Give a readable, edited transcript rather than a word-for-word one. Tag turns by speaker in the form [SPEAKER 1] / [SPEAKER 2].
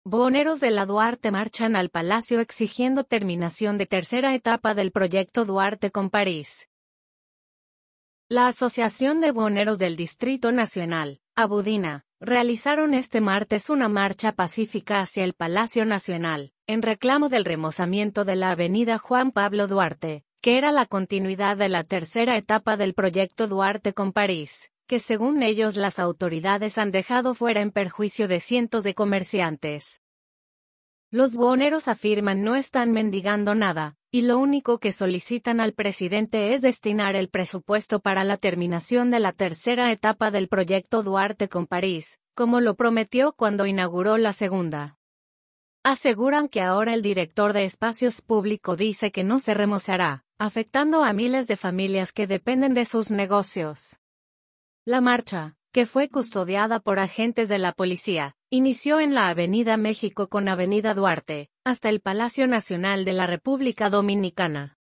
[SPEAKER 1] Buhoneros de la Duarte marchan al Palacio exigiendo terminación de tercera etapa del proyecto Duarte con París. La Asociación de Buhoneros del Distrito Nacional, Abudina, realizaron este martes una marcha pacífica hacia el Palacio Nacional, en reclamo del remozamiento de la avenida Juan Pablo Duarte, que era la continuidad de la tercera etapa del proyecto Duarte con París, que según ellos las autoridades han dejado fuera en perjuicio de cientos de comerciantes. Los buhoneros afirman no están mendigando nada, y lo único que solicitan al presidente es destinar el presupuesto para la terminación de la tercera etapa del proyecto Duarte con París, como lo prometió cuando inauguró la segunda. Aseguran que ahora el director de Espacios Público dice que no se remozará, afectando a miles de familias que dependen de sus negocios. La marcha, que fue custodiada por agentes de la policía, inició en la Avenida México con Avenida Duarte, hasta el Palacio Nacional de la República Dominicana.